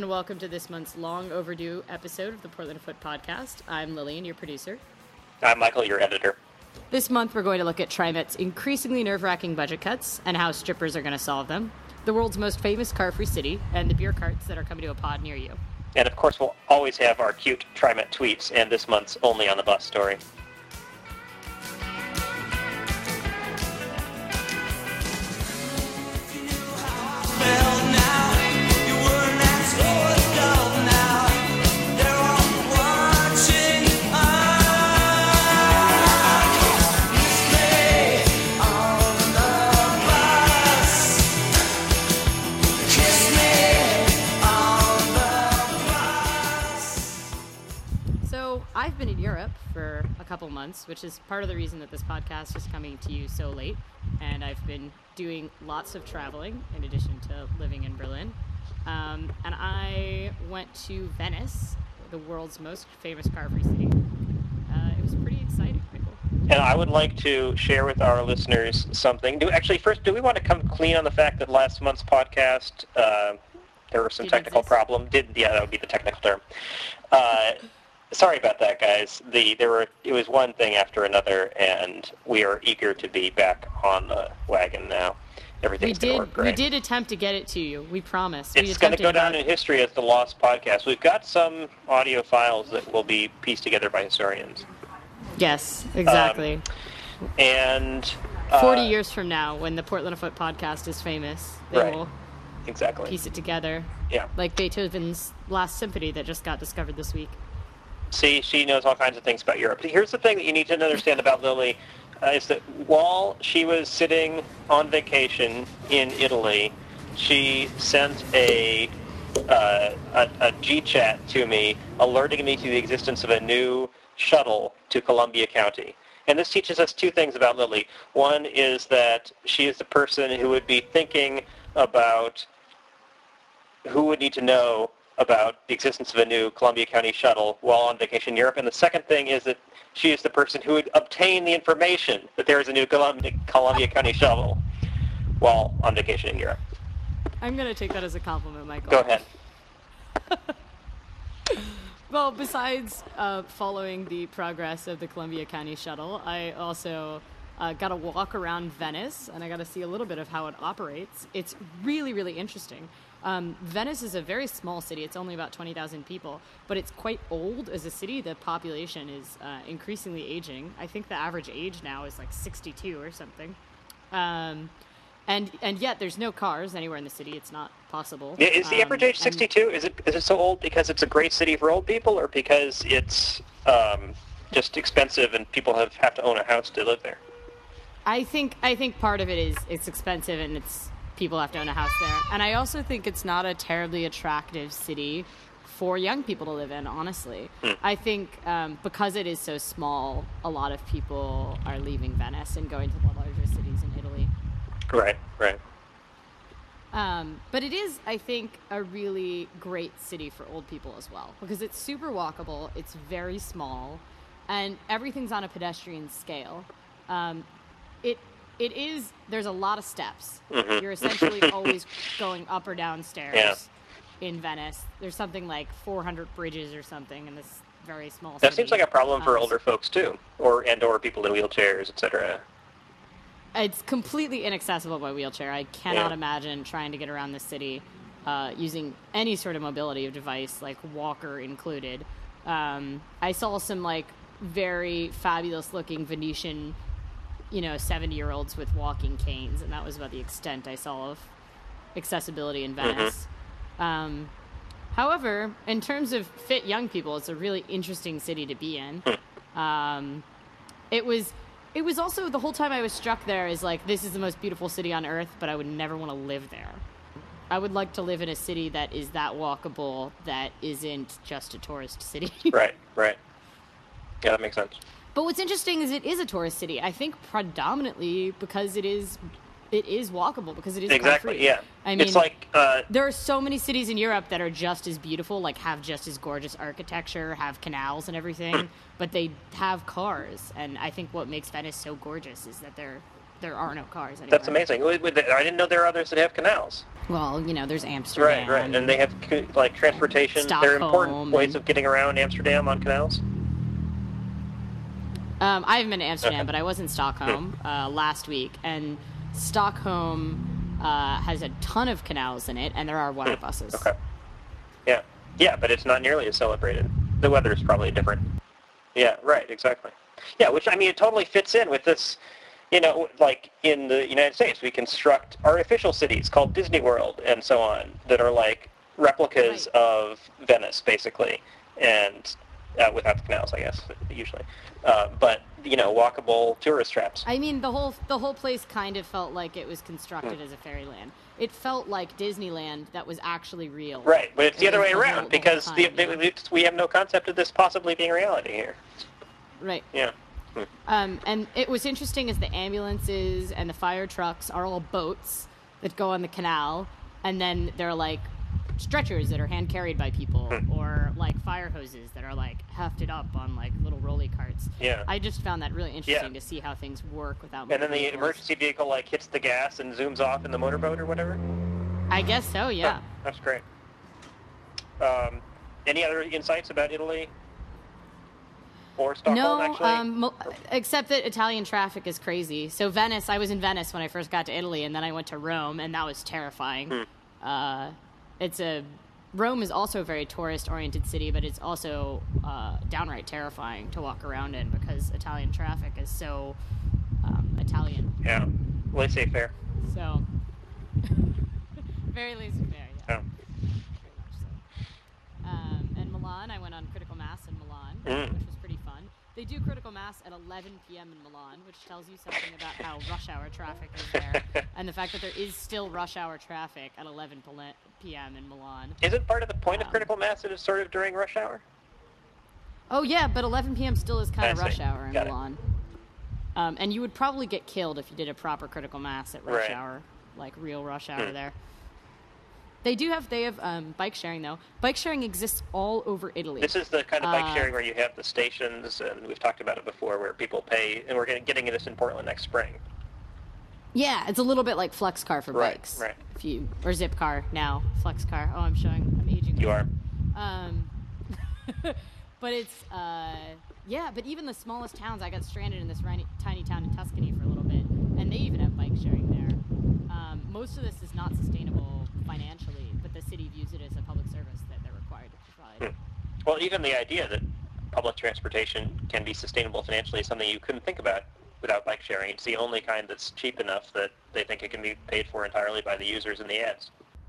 and welcome to this month's long overdue episode of the Portland Foot Podcast. I'm Lillian, your producer. I'm Michael, your editor. This month we're going to look at TriMet's increasingly nerve-wracking budget cuts and how strippers are going to solve them, the world's most famous car-free city, and the beer carts that are coming to a pod near you. And of course we'll always have our cute TriMet tweets and this month's Only on the Bus story. I've been in Europe for a couple months, which is part of the reason that this podcast is coming to you so late. And I've been doing lots of traveling in addition to living in Berlin. And I went to Venice, the world's most famous car-free city. It was pretty exciting, Michael. And I would like to share with our listeners something. First, do we want to come clean on the fact that last month's podcast, there were some technical problems? That would be the technical term. Sorry about that, guys. It was one thing after another, and we are eager to be back on the wagon now. Everything's going to work great. We did attempt to get it to you. We promised. It's going to go down in history as the lost podcast. We've got some audio files that will be pieced together by historians. Yes, exactly. And 40 years from now, when the Portland Foot Podcast is famous, they will piece it together. Yeah. Like Beethoven's Last Symphony that just got discovered this week. See, she knows all kinds of things about Europe. Here's the thing that you need to understand about Lily, is that while she was sitting on vacation in Italy, she sent a G-chat to me alerting me to the existence of a new shuttle to Columbia County. And this teaches us two things about Lily. One is that she is the person who would be thinking about who would need to know about the existence of a new Columbia County shuttle while on vacation in Europe. And the second thing is that she is the person who would obtain the information that there is a new Columbia County shuttle while on vacation in Europe. I'm going to take that as a compliment, Michael. Go ahead. Well, besides following the progress of the Columbia County shuttle, I also got to walk around Venice, and I got to see a little bit of how it operates. It's really, really interesting. Venice is a very small city. It's only about 20,000 people, but it's quite old as a city. The population is increasingly aging. I think the average age now is like 62 or something. And yet there's no cars anywhere in the city. It's not possible. Yeah, is the average age 62? Is it so old because it's a great city for old people, or because it's just expensive and people have to own a house to live there? I think part of it is it's expensive and people have to own a house there. And I also think it's not a terribly attractive city for young people to live in, honestly. I think because it is so small, a lot of people are leaving Venice and going to the larger cities in Italy. Right. But it is, I think, a really great city for old people as well, because it's super walkable, it's very small, and everything's on a pedestrian scale. There's a lot of steps. Mm-hmm. You're essentially always going up or down stairs in Venice. There's something like 400 bridges or something in this very small city. That seems like a problem for older folks too, or people in wheelchairs, etc. It's completely inaccessible by wheelchair. I cannot imagine trying to get around the city using any sort of mobility device, like walker included. I saw some like very fabulous looking Venetian 70-year-olds with walking canes, and that was about the extent I saw of accessibility in Venice. However, in terms of fit young people, it's a really interesting city to be in. It was also, the whole time I was struck there is like, this is the most beautiful city on earth, but I would never want to live there. I would like to live in a city that is that walkable, that isn't just a tourist city. Right. Yeah, that makes sense. But what's interesting is it is a tourist city. I think predominantly because it is walkable, because it is exactly car-free. Yeah. I mean, it's like there are so many cities in Europe that are just as beautiful, like have just as gorgeous architecture, have canals and everything, but they have cars. And I think what makes Venice so gorgeous is that they're there are no cars anymore. That's amazing. I didn't know there are others that have canals. Well, there's Amsterdam. Right. And they have, like, transportation. Stockholm, there are important ways of getting around Amsterdam on canals? I haven't been to Amsterdam, but I was in Stockholm last week, and Stockholm has a ton of canals in it, and there are water buses. Okay. Yeah, but it's not nearly as celebrated. The weather is probably different. Yeah, right, exactly. Yeah, which, it totally fits in with this, like in the United States, we construct artificial cities called Disney World and so on that are like replicas of Venice, basically, and without the canals, I guess, usually. But, walkable tourist traps. The whole place kind of felt like it was constructed as a fairyland. It felt like Disneyland that was actually real. Right, but it's the other way around, because we have no concept of this possibly being reality here. Right. Yeah. And it was interesting as the ambulances and the fire trucks are all boats that go on the canal, and then they're like stretchers that are hand carried by people, or like fire hoses that are like hefted up on like little rolly carts. Yeah. I just found that really interesting to see how things work without. And then the emergency vehicle like hits the gas and zooms off in the motorboat or whatever. I guess so. Yeah. Oh, that's great. Any other insights about Italy? Or Stockholm, actually? Except that Italian traffic is crazy. So Venice, I was in Venice when I first got to Italy, and then I went to Rome, and that was terrifying. Rome is also a very tourist-oriented city, but it's also downright terrifying to walk around in because Italian traffic is so Italian. Yeah, laissez-faire. So, very laissez-faire, yeah. Very much so. And Milan, I went on Critical Mass in Milan, which was pretty fun. They do Critical Mass at 11 p.m. in Milan, which tells you something about how rush hour traffic is there, and the fact that there is still rush hour traffic at 11 p.m. in Milan. Isn't part of the point of Critical Mass that it's sort of during rush hour? Oh, yeah, but 11 p.m. still is kind of rush hour in Got Milan. And you would probably get killed if you did a proper Critical Mass at rush hour, like real rush hour there. They have bike sharing, though. Bike sharing exists all over Italy. This is the kind of bike sharing where you have the stations, and we've talked about it before, where people pay, and we're getting this in Portland next spring. Yeah, it's a little bit like Flexcar for bikes. Right. Or Zipcar now. Flexcar. Oh, I'm aging. You are. But it's, but even the smallest towns, I got stranded in this tiny town in Tuscany for a little bit, and they even have bike sharing there. Most of this is not sustainable financially, but the city views it as a public service that they're required to provide. Well, even the idea that public transportation can be sustainable financially is something you couldn't think about without bike sharing. It's the only kind that's cheap enough that they think it can be paid for entirely by the users in the ads.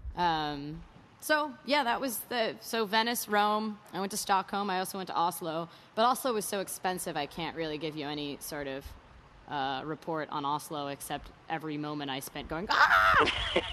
That was so Venice, Rome. I went to Stockholm. I also went to Oslo, but Oslo was so expensive I can't really give you any sort of report on Oslo except every moment I spent going, ah!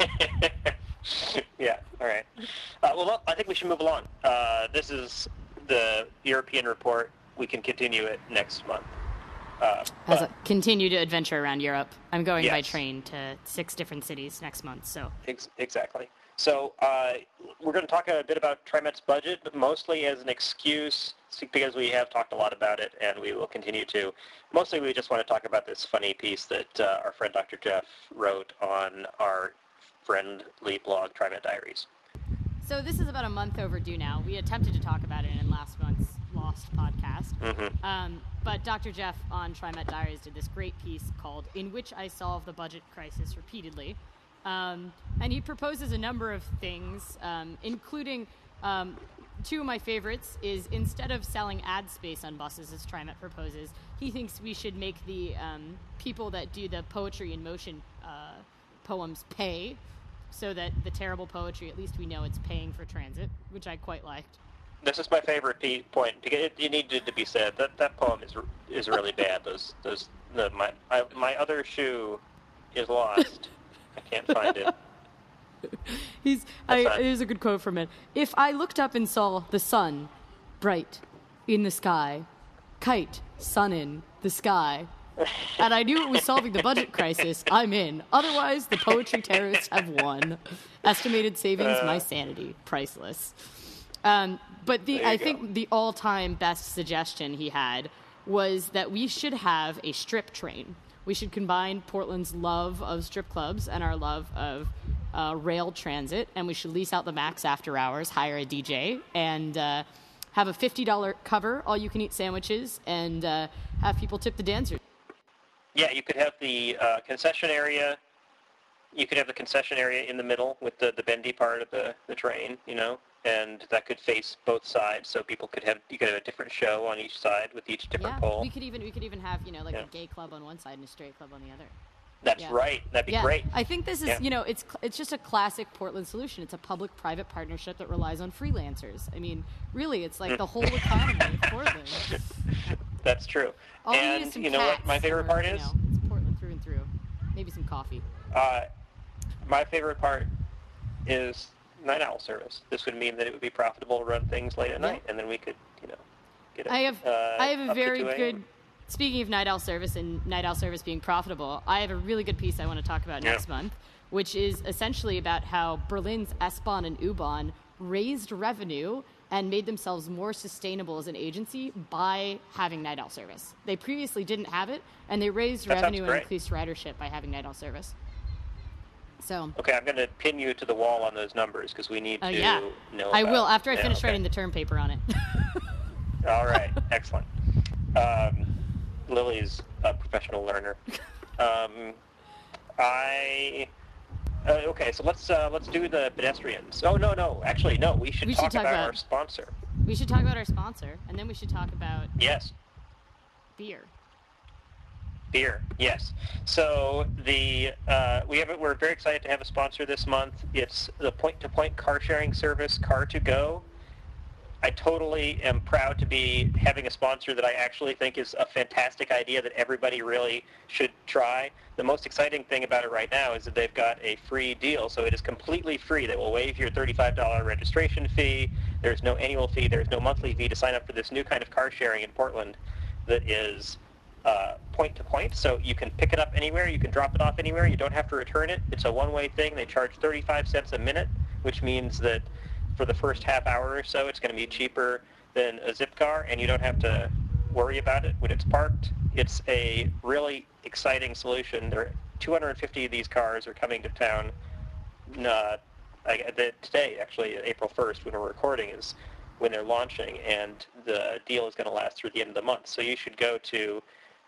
Yeah, all right. Well, I think we should move along. This is the European report. We can continue it next month. Continue to adventure around Europe. I'm going by train to 6 different cities next month. So Exactly. So we're going to talk a bit about TriMet's budget, but mostly as an excuse, because we have talked a lot about it, and we will continue to. Mostly we just want to talk about this funny piece that our friend Dr. Jeff wrote on our friendly blog, TriMet Diaries. So this is about a month overdue now. We attempted to talk about it in last month's Lost podcast. But Dr. Jeff on TriMet Diaries did this great piece called In Which I Solve the Budget Crisis Repeatedly. And he proposes a number of things, including two of my favorites is instead of selling ad space on buses, as TriMet proposes, he thinks we should make the people that do the poetry in motion poems pay, so that the terrible poetry, at least we know it's paying for transit, which I quite liked. This is my favorite point, because it needed to be said. That poem is really bad. My other shoe is lost. I can't find it. Here's a good quote from it. If I looked up and saw the sun, bright, in the sky, kite, sun in the sky, and I knew it was solving the budget crisis, I'm in. Otherwise, the poetry terrorists have won. Estimated savings, my sanity, priceless. But I think the all-time best suggestion he had was that we should have a strip train we should combine Portland's love of strip clubs and our love of rail transit, and we should lease out the Max after hours, hire a DJ, and have a $50 cover, all-you-can-eat sandwiches, and have people tip the dancers. Yeah, you could have the concession area. You could have the concession area in the middle with the bendy part of the train, and that could face both sides, so you could have a different show on each side with each different pole. We could even have a gay club on one side and a straight club on the other. That's right. That'd be great. I think this is it's just a classic Portland solution. It's a public-private partnership that relies on freelancers. I mean, really, it's like the whole economy of Portland. That's true. All and is some you know what my favorite part is? It's Portland through and through. Maybe some coffee. My favorite part is night owl service. This would mean that it would be profitable to run things late at night, and then we could, get it. I have a very good. Speaking of night owl service and night owl service being profitable, I have a really good piece I want to talk about next month, which is essentially about how Berlin's S-Bahn and U-Bahn raised revenue and made themselves more sustainable as an agency by having night owl service. They previously didn't have it, and they raised revenue and increased ridership by having night owl service. So. Okay, I'm going to pin you to the wall on those numbers because we need to know. I will after I finish writing the term paper on it. All right, excellent. Lily's a professional learner. Okay, so let's do the pedestrians. Oh no, actually no. We should talk about our sponsor. We should talk about our sponsor, and then we should talk about beer. Beer, yes. So we're very excited to have a sponsor this month. It's the point-to-point car sharing service Car2Go. I totally am proud to be having a sponsor that I actually think is a fantastic idea that everybody really should try. The most exciting thing about it right now is that they've got a free deal, so it is completely free. They will waive your $35 registration fee. There's no annual fee. There's no monthly fee to sign up for this new kind of car sharing in Portland that is point-to-point, so you can pick it up anywhere. You can drop it off anywhere. You don't have to return it. It's a one-way thing. They charge 35 cents a minute, which means that for the first half hour or so, it's going to be cheaper than a Zipcar, and you don't have to worry about it when it's parked. It's a really exciting solution. 250 of these cars are coming to town today, actually, April 1st, when we're recording, is when they're launching, and the deal is going to last through the end of the month. So you should go to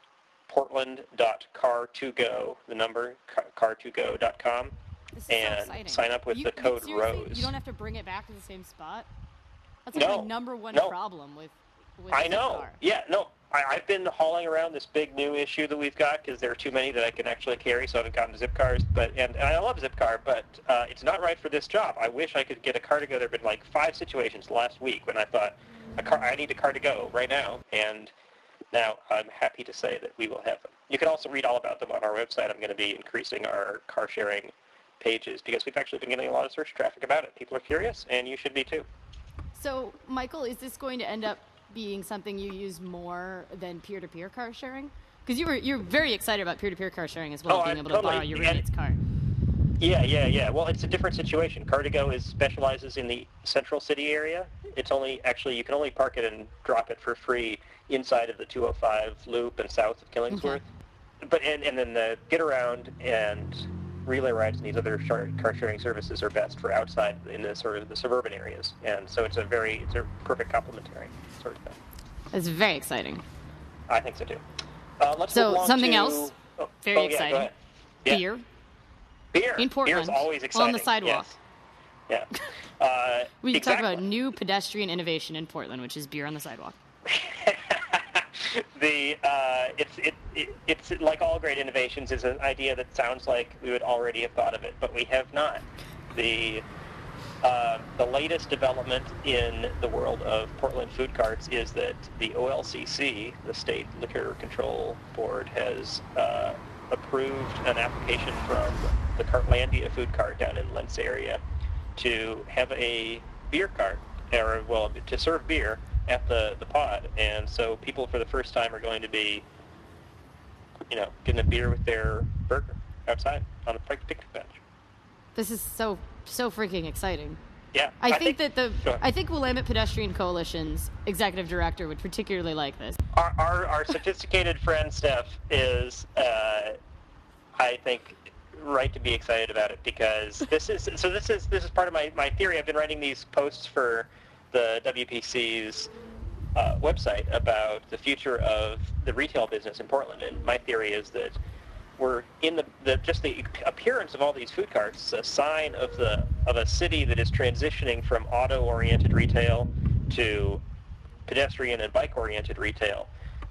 portland.car2go, the number, car2go.com, and sign up with the code ROSE. You don't have to bring it back to the same spot? That's like my number one problem with I know. Car. Yeah, no. I've been hauling around this big new issue that we've got because there are too many that I can actually carry, so I haven't gotten Zipcars. And I love Zipcar, but it's not right for this job. I wish I could get a Car2Go. There have been like 5 situations last week when I thought, I need a Car2Go right now, and now I'm happy to say that we will have them. You can also read all about them on our website. I'm going to be increasing our car sharing pages because we've actually been getting a lot of search traffic about it. People are curious, and you should be too. So, Michael, is this going to end up being something you use more than peer-to-peer car sharing? Because you're very excited about peer-to-peer car sharing as well, being able to borrow your roommate's car. Yeah. Well, it's a different situation. Car2Go specializes in the central city area. It's you can only park it and drop it for free inside of the 205 loop and south of Killingsworth. Okay. But and then the get around and relay rides and these other car sharing services are best for outside in the sort of the suburban areas, and so it's a perfect complementary sort of thing. It's very exciting. I think so too. Let's so move on something to, else very exciting. Go ahead. Yeah. Beer in Portland. Beer is always exciting. On the sidewalk. Yes. Yeah. We can talk about new pedestrian innovation in Portland, which is beer on the sidewalk. It's like all great innovations is an idea that sounds like we would already have thought of it, but we have not. The latest development in the world of Portland food carts is that the OLCC, the State Liquor Control Board, has approved an application from the Cartlandia food cart down in Lentz area to have a beer cart, to serve beer at the pod, and so people for the first time are going to be, getting a beer with their burger outside on a picnic bench. This is so freaking exciting. Yeah. I think Sure. I think Willamette Pedestrian Coalition's executive director would particularly like this. Our sophisticated friend Steph is, I think, right to be excited about it, because this is part of my theory. I've been writing these posts for the WPC's website about the future of the retail business in Portland, and my theory is that we're in just the appearance of all these food carts, a sign of a city that is transitioning from auto-oriented retail to pedestrian and bike-oriented retail.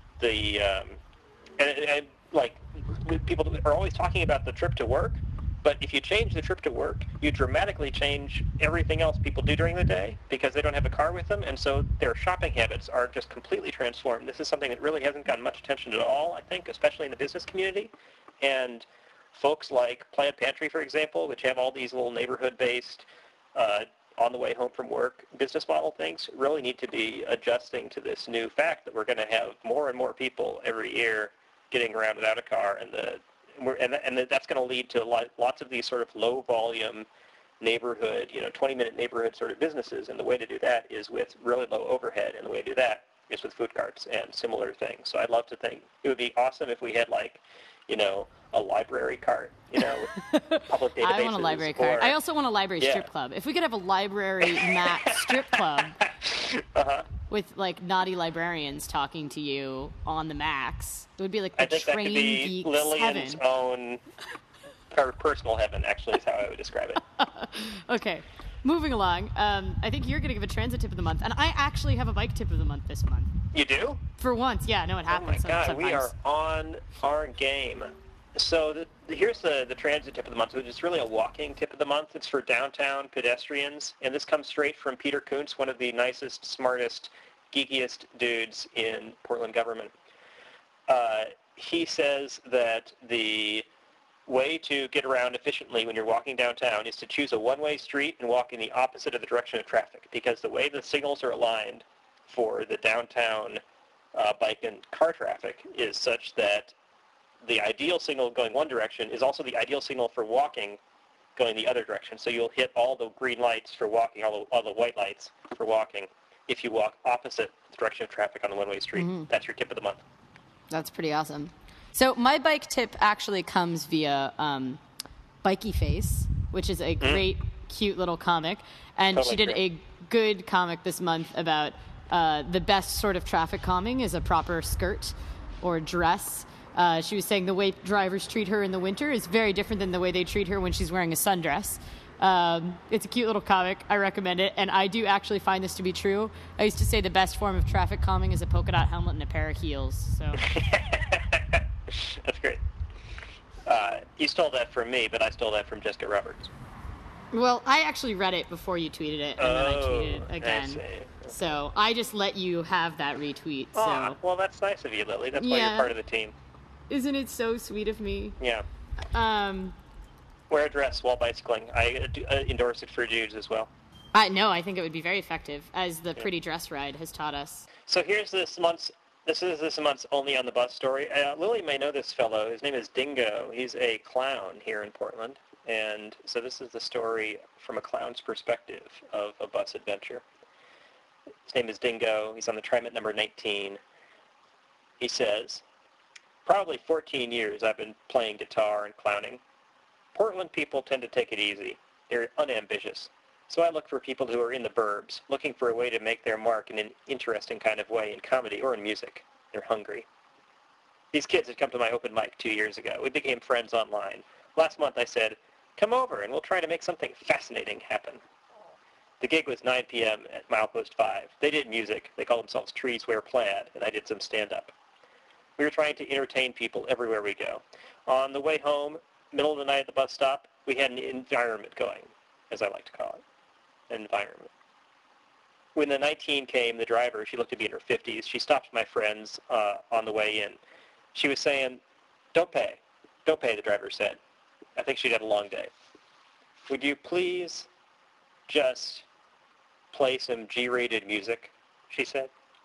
And like, people are always talking about the trip to work, but if you change the trip to work, you dramatically change everything else people do during the day, because they don't have a car with them, and so their shopping habits are just completely transformed. This is something that really hasn't gotten much attention at all, I think, especially in the business community. And folks like Plant Pantry, for example, which have all these little neighborhood-based on the way home from work business model things, really need to be adjusting to this new fact that we're going to have more and more people every year getting around without a car, and that's going to lead to lots of these sort of low-volume neighborhood, 20-minute neighborhood sort of businesses, and the way to do that is with really low overhead, and the way to do that is with food carts and similar things. So I'd love to think it would be awesome if we had, like, a library cart, with public databases. I want a library cart. I also want a library strip club. If we could have a library mat strip club with, like, naughty librarians talking to you on the max, it would be like the train geeks heaven. Lillian's own personal heaven, actually, is how I would describe it. Okay. Moving along, I think you're going to give a transit tip of the month, and I actually have a bike tip of the month this month. You do? For once, yeah. No, it happens. Oh my God, sometimes. we are on our game. So here's the transit tip of the month, which is really a walking tip of the month. It's for downtown pedestrians, and this comes straight from Peter Kuntz, one of the nicest, smartest, geekiest dudes in Portland government. He says that the way to get around efficiently when you're walking downtown is to choose a one-way street and walk in the opposite of the direction of traffic, because the way the signals are aligned for the downtown bike and car traffic is such that the ideal signal going one direction is also the ideal signal for walking going the other direction. So you'll hit all the green lights for walking, all the white lights for walking, if you walk opposite the direction of traffic on the one-way street. Mm-hmm. That's your tip of the month. That's pretty awesome. So my bike tip actually comes via Bikey Face, which is a great, cute little comic. And totally she did a good comic this month about the best sort of traffic calming is a proper skirt or dress. She was saying the way drivers treat her in the winter is very different than the way they treat her when she's wearing a sundress. It's a cute little comic. I recommend it. And I do actually find this to be true. I used to say the best form of traffic calming is a polka dot helmet and a pair of heels. So that's great. You stole that from me, but I stole that from Jessica Roberts. Well, I actually read it before you tweeted it, and then I tweeted it again. I see. So I just let you have that retweet. So. Well, that's nice of you, Lily. That's why you're part of the team. Isn't it so sweet of me? Yeah. Wear a dress while bicycling. I endorse it for dudes as well. No, I think it would be very effective, as the pretty dress ride has taught us. So here's this month's Only on the Bus story. Lily may know this fellow. His name is Dingo. He's a clown here in Portland. And so this is the story from a clown's perspective of a bus adventure. His name is Dingo. He's on the TriMet number 19. He says, "Probably 14 years I've been playing guitar and clowning. Portland people tend to take it easy. They're unambitious. So I look for people who are in the burbs, looking for a way to make their mark in an interesting kind of way in comedy or in music. They're hungry. These kids had come to my open mic 2 years ago. We became friends online. Last month I said, 'Come over and we'll try to make something fascinating happen.' The gig was 9 p.m. at Milepost 5. They did music. They called themselves Trees Wear Plaid, and I did some stand-up. We were trying to entertain people everywhere we go. On the way home, middle of the night at the bus stop, we had an environment going, as I like to call it. An environment. When the 19 came, the driver, she looked to be in her 50s, she stopped my friends on the way in. She was saying, 'Don't pay. Don't pay,' the driver said. I think she'd had a long day. 'Would you please just play some G-rated music?' she said.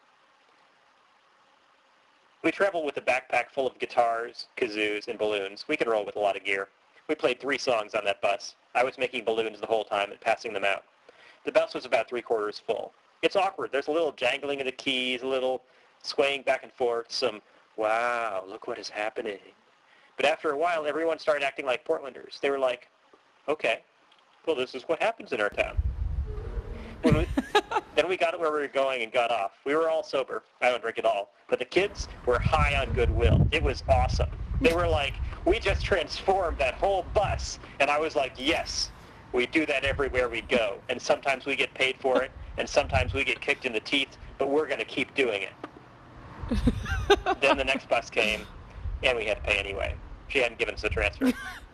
We traveled with a backpack full of guitars, kazoos, and balloons. We could roll with a lot of gear. We played 3 songs on that bus. I was making balloons the whole time and passing them out. The bus was about 3/4 full. It's awkward. There's a little jangling of the keys, a little swaying back and forth, some, wow, look what is happening. But after a while, everyone started acting like Portlanders. They were like, okay, well, this is what happens in our town. Then we got to where we were going and got off. We were all sober. I don't drink at all. But the kids were high on goodwill. It was awesome. They were like, we just transformed that whole bus. And I was like, yes, we do that everywhere we go. And sometimes we get paid for it, and sometimes we get kicked in the teeth, but we're going to keep doing it. Then the next bus came, and we had to pay anyway. She hadn't given us a transfer.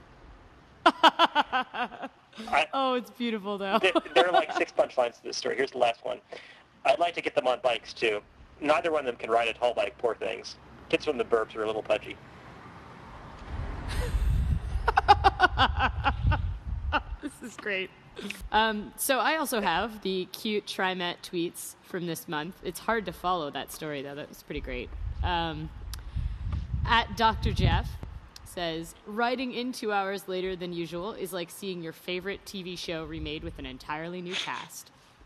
Oh, it's beautiful, though. There are like 6 punchlines to this story. Here's the last one. I'd like to get them on bikes, too. Neither one of them can ride a tall bike, poor things. Kids from the burbs are a little pudgy. This is great. So I also have the cute TriMet tweets from this month. It's hard to follow that story, though. That was pretty great. At Dr. Jeff says, writing in 2 hours later than usual is like seeing your favorite TV show remade with an entirely new cast.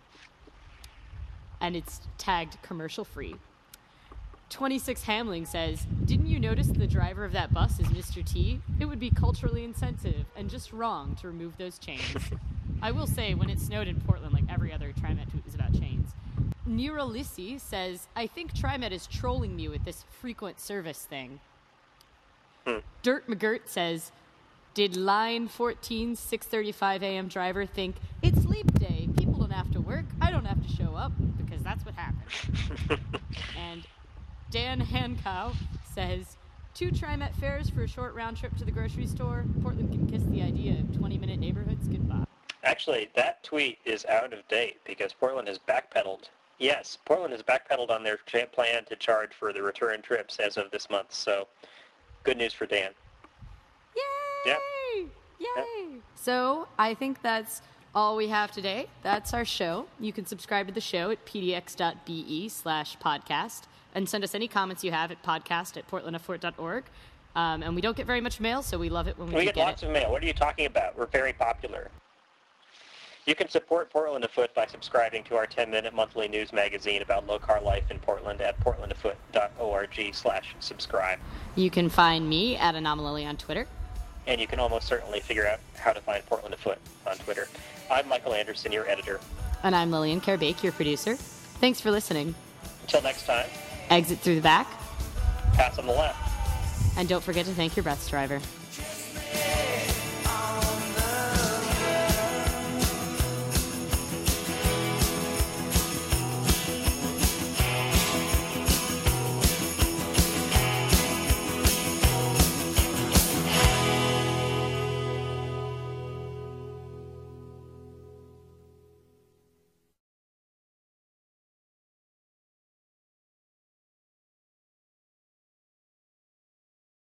And it's tagged commercial free. 26 Hamling says, didn't you notice the driver of that bus is Mr. T? It would be culturally insensitive and just wrong to remove those chains. I will say, when it snowed in Portland, like every other TriMet tweet was about chains. Neuralissi says, I think TriMet is trolling me with this frequent service thing. Dirt McGirt says, did line 14 6:35 a.m. driver think, it's leap day, people don't have to work, I don't have to show up, because that's what happened. And Dan Hancow says, 2 TriMet fares for a short round trip to the grocery store. Portland can kiss the idea of 20-minute neighborhoods goodbye. Actually, that tweet is out of date because Portland has backpedaled. Yes, Portland has backpedaled on their plan to charge for the return trips as of this month. So, good news for Dan. Yay! Yeah. Yay! Yeah. So, I think that's all we have today. That's our show. You can subscribe to the show at pdx.be/podcast and send us any comments you have at podcast@portlandafort.org. And we don't get very much mail, so we love it when we get lots of mail. What are you talking about? We're very popular. You can support Portland Afoot by subscribing to our 10-minute monthly news magazine about low-car life in Portland at portlandafoot.org/subscribe. You can find me at Anomaly on Twitter. And you can almost certainly figure out how to find Portland Afoot on Twitter. I'm Michael Anderson, your editor. And I'm Lillian Kerbake, your producer. Thanks for listening. Until next time. Exit through the back. Pass on the left. And don't forget to thank your bus driver.